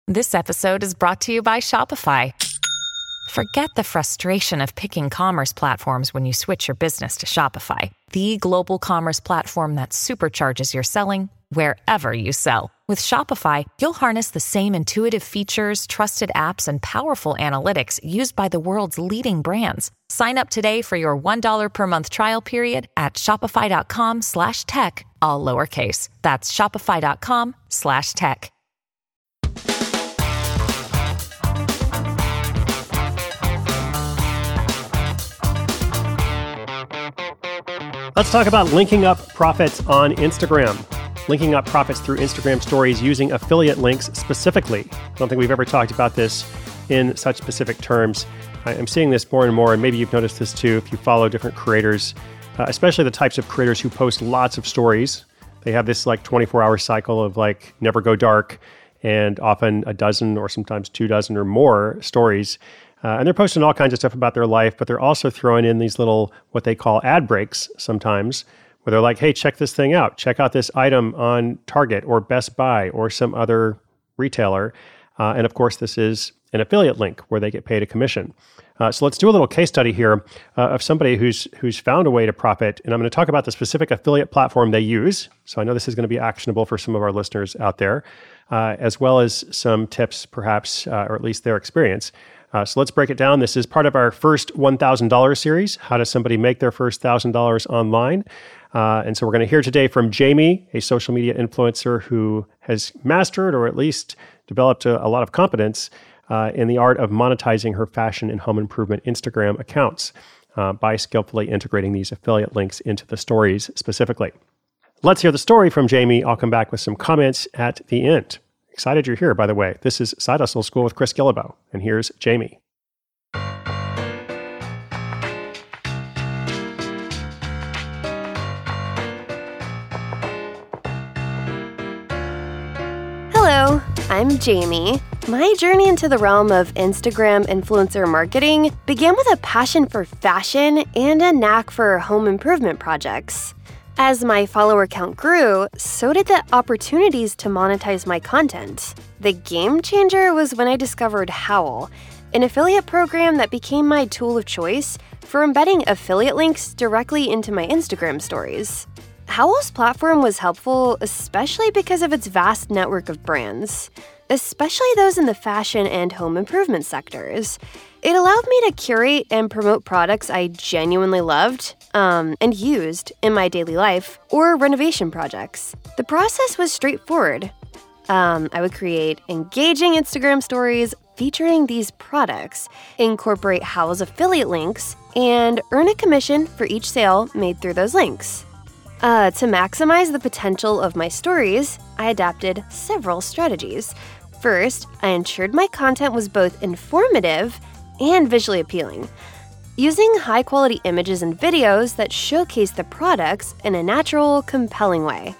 This episode is brought to you by Shopify. Forget the frustration of picking commerce platforms when you switch your business to Shopify, the global commerce platform that supercharges your selling wherever you sell. With Shopify, you'll harness the same intuitive features, trusted apps, and powerful analytics used by the world's leading brands. Sign up today for your $1 per month trial period at shopify.com/tech, all lowercase. That's shopify.com/tech. Let's talk about linking up profits on Instagram. Linking up profits through Instagram stories using affiliate links specifically. I don't think we've ever talked about this in such specific terms. I'm seeing this more and more, and maybe you've noticed this too if you follow different creators, especially the types of creators who post lots of stories. They have this like 24-hour cycle of like never go dark, and often a dozen or sometimes 24 or more stories. And they're posting all kinds of stuff about their life, but they're also throwing in these little, what they call ad breaks sometimes, where they're like, hey, check this thing out. Check out this item on Target or Best Buy or some other retailer. And of course, this is an affiliate link where they get paid a commission. So let's do a little case study here of somebody who's found a way to profit. And I'm going to talk about the specific affiliate platform they use. So I know this is going to be actionable for some of our listeners out there, as well as some tips, perhaps, or at least their experience. So let's break it down. This is part of our first $1,000 series. How does somebody make their first $1,000 online? And so we're going to hear today from Jamie, a social media influencer who has mastered or at least developed a lot of competence in the art of monetizing her fashion and home improvement Instagram accounts by skillfully integrating these affiliate links into the stories specifically. Let's hear the story from Jamie. I'll come back with some comments at the end. Excited you're here, by the way. This is Side Hustle School with Chris Guillebeau, and here's Jamie. Hello, I'm Jamie. My journey into the realm of Instagram influencer marketing began with a passion for fashion and a knack for home improvement projects. As my follower count grew, so did the opportunities to monetize my content. The game changer was when I discovered Howl, an affiliate program that became my tool of choice for embedding affiliate links directly into my Instagram stories. Howl's platform was helpful, especially because of its vast network of brands, especially those in the fashion and home improvement sectors. It allowed me to curate and promote products I genuinely loved and used in my daily life or renovation projects. The process was straightforward. I would create engaging Instagram stories featuring these products, incorporate Howl's affiliate links, and earn a commission for each sale made through those links. To maximize the potential of my stories, I adapted several strategies. First, I ensured my content was both informative and visually appealing, using high-quality images and videos that showcase the products in a natural, compelling way.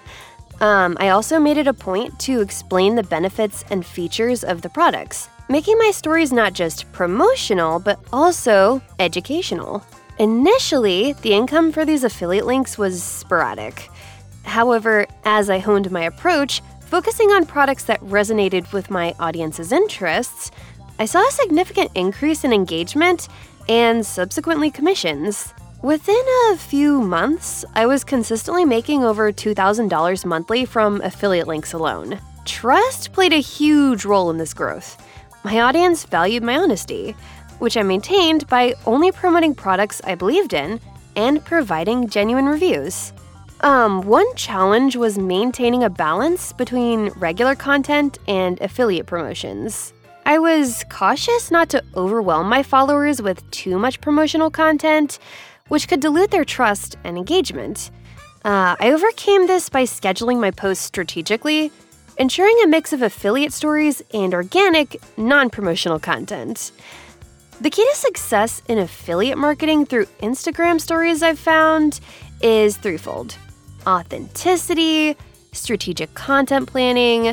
I also made it a point to explain the benefits and features of the products, making my stories not just promotional, but also educational. Initially, the income for these affiliate links was sporadic. However, as I honed my approach, focusing on products that resonated with my audience's interests, I saw a significant increase in engagement and subsequently commissions. Within a few months, I was consistently making over $2,000 monthly from affiliate links alone. Trust played a huge role in this growth. My audience valued my honesty, which I maintained by only promoting products I believed in and providing genuine reviews. One challenge was maintaining a balance between regular content and affiliate promotions. I was cautious not to overwhelm my followers with too much promotional content, which could dilute their trust and engagement. I overcame this by scheduling my posts strategically, ensuring a mix of affiliate stories and organic, non-promotional content. The key to success in affiliate marketing through Instagram stories I've found is threefold: authenticity, strategic content planning,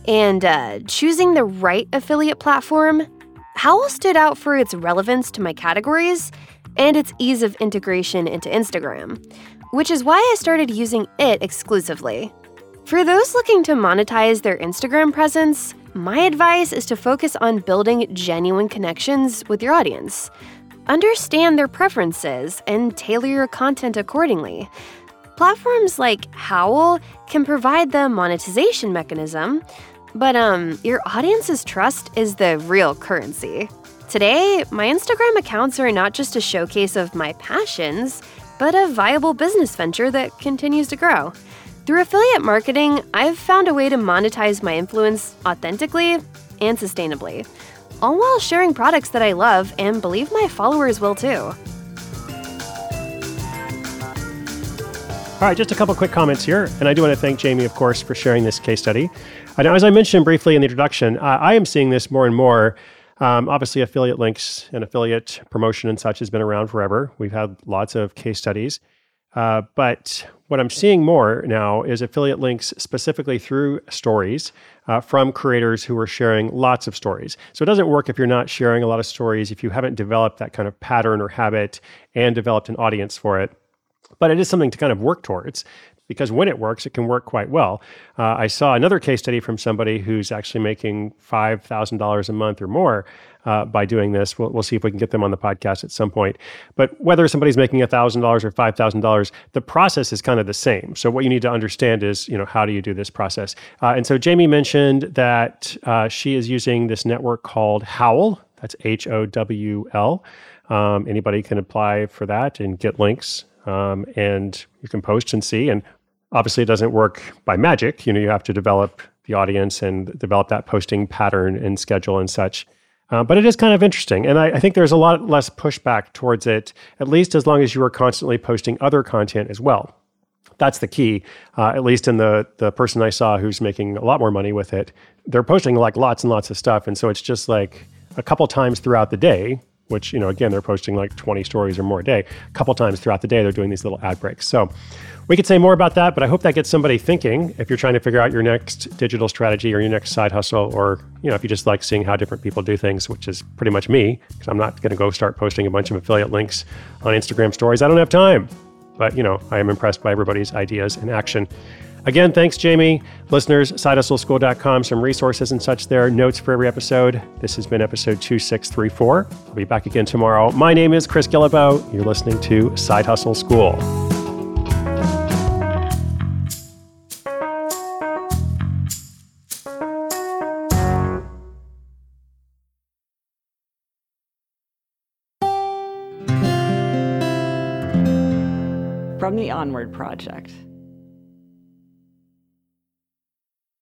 and choosing the right affiliate platform. Howl stood out for its relevance to my categories and its ease of integration into Instagram, which is why I started using it exclusively. For those looking to monetize their Instagram presence, my advice is to focus on building genuine connections with your audience. Understand their preferences and tailor your content accordingly. Platforms like Howl can provide the monetization mechanism, but your audience's trust is the real currency. Today, my Instagram accounts are not just a showcase of my passions, but a viable business venture that continues to grow. Through affiliate marketing, I've found a way to monetize my influence authentically and sustainably, all while sharing products that I love and believe my followers will too. All right, just a couple quick comments here. And I do want to thank Jamie, of course, for sharing this case study. Now, as I mentioned briefly in the introduction, I am seeing this more and more. Obviously, affiliate links and affiliate promotion and such has been around forever. We've had lots of case studies. But what I'm seeing more now is affiliate links specifically through stories from creators who are sharing lots of stories. So it doesn't work if you're not sharing a lot of stories, if you haven't developed that kind of pattern or habit and developed an audience for it. But it is something to kind of work towards, because when it works, it can work quite well. I saw another case study from somebody who's actually making $5,000 a month or more by doing this. We'll see if we can get them on the podcast at some point. But whether somebody's making $1,000 or $5,000, the process is kind of the same. So what you need to understand is, how do you do this process? And so Jamie mentioned that she is using this network called Howl. That's HOWL. Anybody can apply for that and get links. And you can post and see. And obviously, it doesn't work by magic. You have to develop the audience and develop that posting pattern and schedule and such. But it is kind of interesting. And I think there's a lot less pushback towards it, at least as long as you are constantly posting other content as well. That's the key, at least in the person I saw who's making a lot more money with it. They're posting like lots and lots of stuff. And so it's just like a couple times throughout the day, which, again, they're posting like 20 stories or more a day. A couple times throughout the day, they're doing these little ad breaks. So we could say more about that, but I hope that gets somebody thinking if you're trying to figure out your next digital strategy or your next side hustle, or, if you just like seeing how different people do things, which is pretty much me, because I'm not going to go start posting a bunch of affiliate links on Instagram stories. I don't have time. But, I am impressed by everybody's ideas and action. Again, thanks, Jamie. Listeners, sidehustleschool.com, some resources and such there, notes for every episode. This has been episode 2634. I'll be back again tomorrow. My name is Chris Guillebeau. You're listening to Side Hustle School. From the Onward Project.